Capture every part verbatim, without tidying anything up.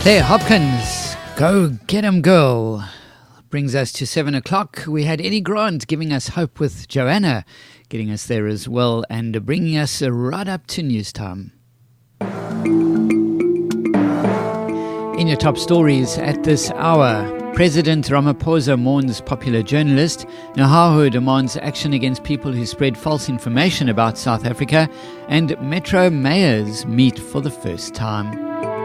Claire Hopkins, Go Get 'Em Girl, brings us to seven o'clock. We had Eddie Grant giving us hope with Joanna, getting us there as well, and bringing us right up to news time. In your top stories at this hour, President Ramaphosa mourns popular journalist, Nehawu demands action against people who spread false information about South Africa, and Metro mayors meet for the first time.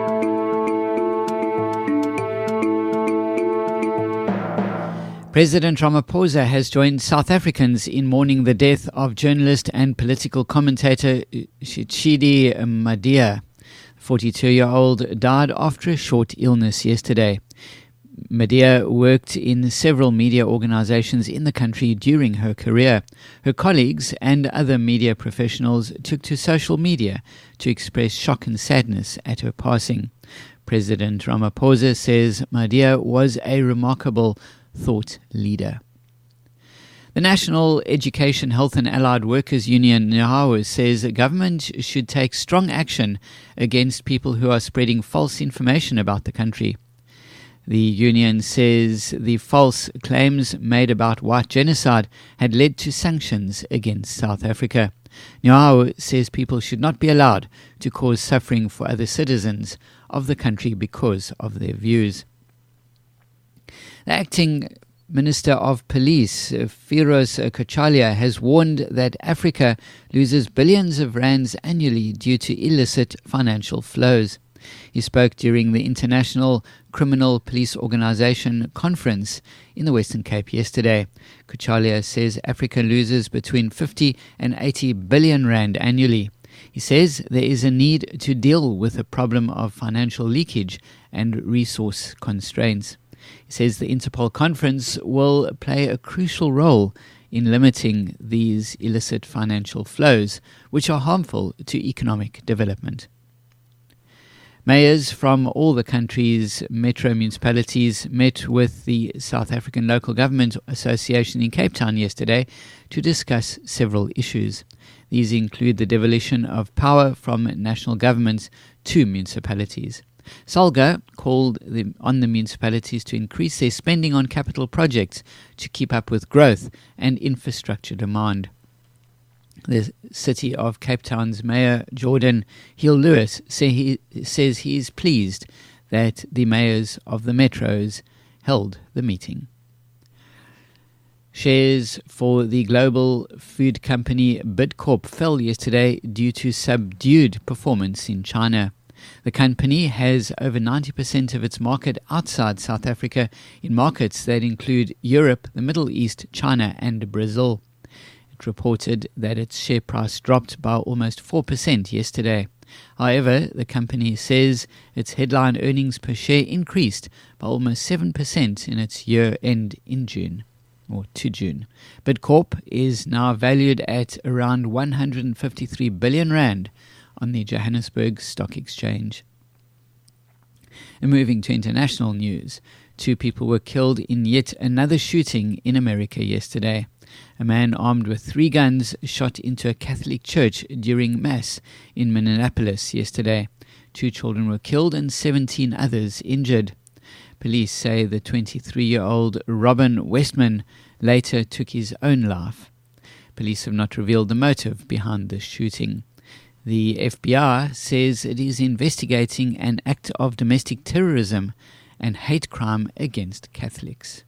President Ramaphosa has joined South Africans in mourning the death of journalist and political commentator Tshidi Madea. The forty-two-year-old died after a short illness yesterday. Madea worked in several media organizations in the country during her career. Her colleagues and other media professionals took to social media to express shock and sadness at her passing. President Ramaphosa says Madea was a remarkable thought leader. The National Education, Health and Allied Workers Union, Nehawu, says the government should take strong action against people who are spreading false information about the country. The union says the false claims made about white genocide had led to sanctions against South Africa. Nehawu says people should not be allowed to cause suffering for other citizens of the country because of their views. The acting Minister of Police, Firoz Kochalia, has warned that Africa loses billions of rands annually due to illicit financial flows. He spoke during the International Criminal Police Organization conference in the Western Cape yesterday. Kochalia says Africa loses between fifty and eighty billion rand annually. He says there is a need to deal with the problem of financial leakage and resource constraints. He says the Interpol conference will play a crucial role in limiting these illicit financial flows, which are harmful to economic development. Mayors from all the country's metro municipalities met with the South African Local Government Association in Cape Town yesterday to discuss several issues. These include the devolution of power from national governments to municipalities. Salga called the, on the municipalities to increase their spending on capital projects to keep up with growth and infrastructure demand. The City of Cape Town's Mayor Jordan Hill-Lewis say he, says he is pleased that the mayors of the metros held the meeting. Shares for the global food company Bidcorp fell yesterday due to subdued performance in China. The company has over ninety percent of its market outside South Africa in markets that include Europe, the Middle East, China and Brazil. It reported that its share price dropped by almost four percent yesterday. However, the company says its headline earnings per share increased by almost seven percent in its year-end in June, or to June. Bidcorp is now valued at around one hundred fifty-three billion rand on the Johannesburg Stock Exchange. And moving to international news, two people were killed in yet another shooting in America yesterday. A man armed with three guns shot into a Catholic church during Mass in Minneapolis yesterday. Two children were killed and seventeen others injured. Police say the twenty-three-year-old Robin Westman later took his own life. Police have not revealed the motive behind the shooting. The F B I says it is investigating an act of domestic terrorism and hate crime against Catholics.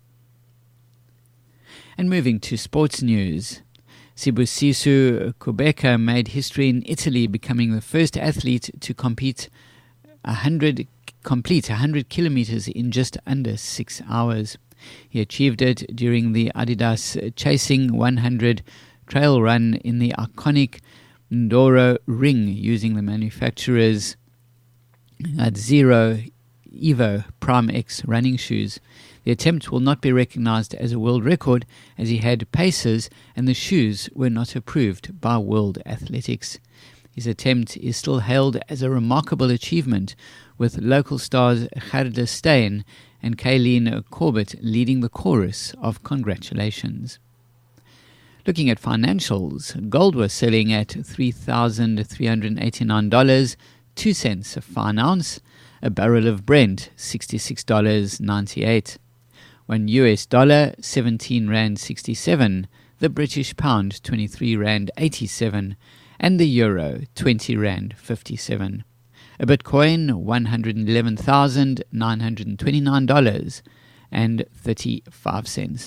And moving to sports news, Sibusiso Kubeka made history in Italy, becoming the first athlete to compete one hundred, complete one hundred kilometers in just under six hours. He achieved it during the Adidas Chasing one hundred trail run in the iconic Ndoro Ring using the manufacturer's Zero Evo Prime X running shoes. The attempt will not be recognized as a world record as he had paces and the shoes were not approved by World Athletics. His attempt is still hailed as a remarkable achievement, with local stars Gerda Steyn and Kayleen Corbett leading the chorus of congratulations. Looking at financials, gold was selling at three thousand three hundred eighty-nine dollars, two cents a fine ounce. A barrel of Brent, sixty-six dollars and ninety-eight cents. One U S dollar, seventeen rand sixty-seven. The British pound, twenty-three rand eighty-seven. And the euro, twenty rand fifty-seven. A Bitcoin, one hundred eleven thousand nine hundred twenty-nine dollars and thirty-five cents.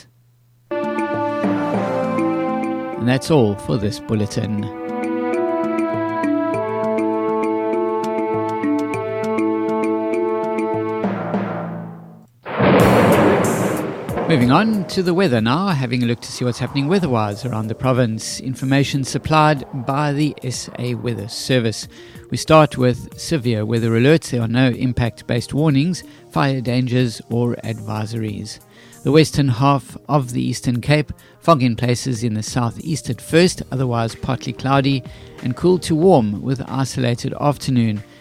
And that's all for this bulletin. Moving on to the weather now, having a look to see what's happening weather-wise around the province. Information supplied by the S A Weather Service. We start with severe weather alerts. There are no impact-based warnings, fire dangers or advisories. The western half of the Eastern Cape, fog in places in the southeast at first, otherwise partly cloudy and cool to warm with isolated afternoon